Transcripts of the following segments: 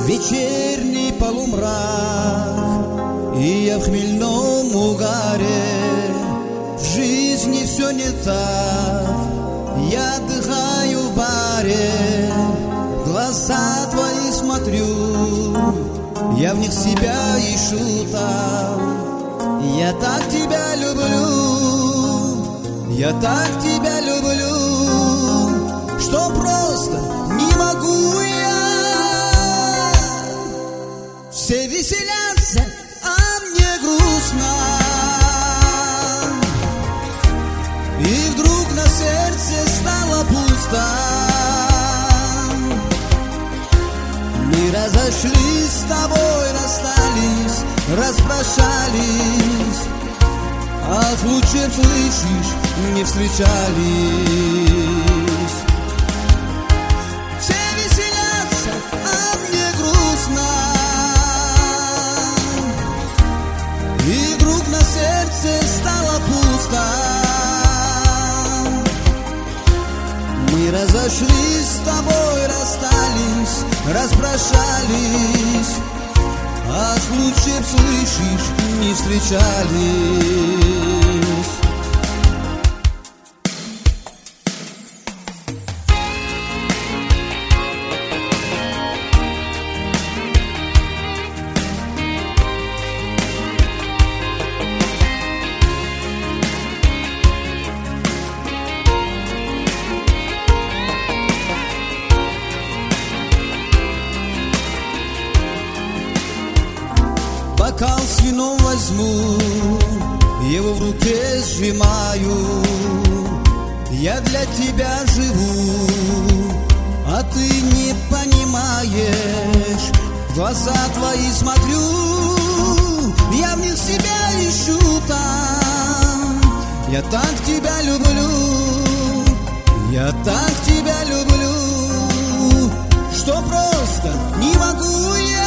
Вечерний полумрак, и я в хмельном угаре. В жизни все не так, я отдыхаю в баре. В глаза твои смотрю, я в них себя ищу там. Я так тебя люблю, я так тебя люблю, что просто не могу я. Все веселятся, а мне грустно. И вдруг на сердце стало пусто. Мы разошлись с тобой, расстались, распрощались. От лучей, слышишь, не встречались. Все веселятся, а мне грустно. И вдруг на сердце стало пусто. Мы разошлись с тобой, расстались, распрощались. От лучей, слышишь, не встречались. Бокал с вином возьму, его в руке сжимаю. Я для тебя живу, а ты не понимаешь. В глаза твои смотрю, я в них себя ищу там. Я так тебя люблю, я так тебя люблю, что просто не могу я.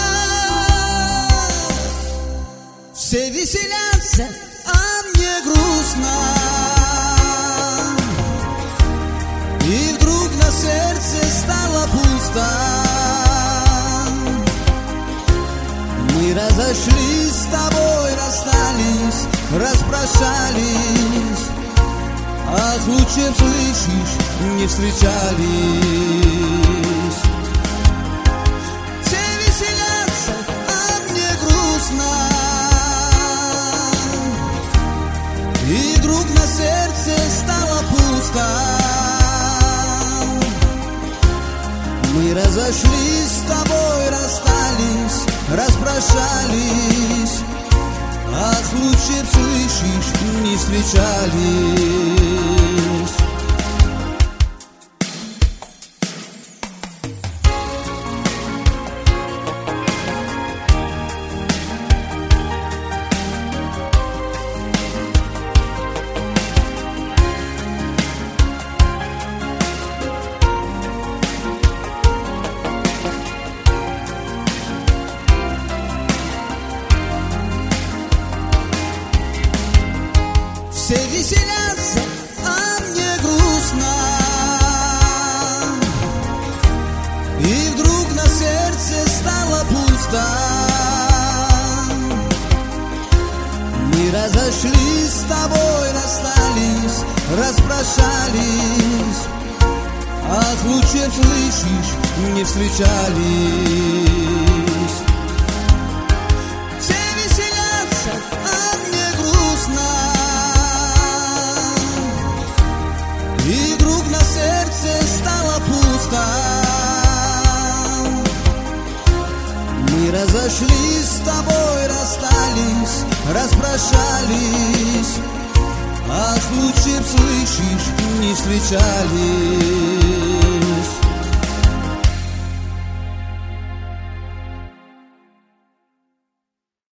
Все веселятся, а мне грустно. И вдруг на сердце стало пусто. Мы разошлись с тобой, расстались, распрощались. От лучей, слышишь, не встречались. Все веселятся, а мне грустно. И вдруг на сердце стало пусто. Мы разошлись с тобой, расстались, распрощались. От лучей, слышишь, не встречались. Все веселятся, а мне грустно. И вдруг на сердце стало пусто. Мы разошлись с тобой, расстались, распрощались. От лучей, слышишь, не встречались. Все веселятся, а мне грустно. И вдруг на сердце стало пусто. Мы разошлись с тобой, расстались, распрощались. От лучей, слышишь, не встречались.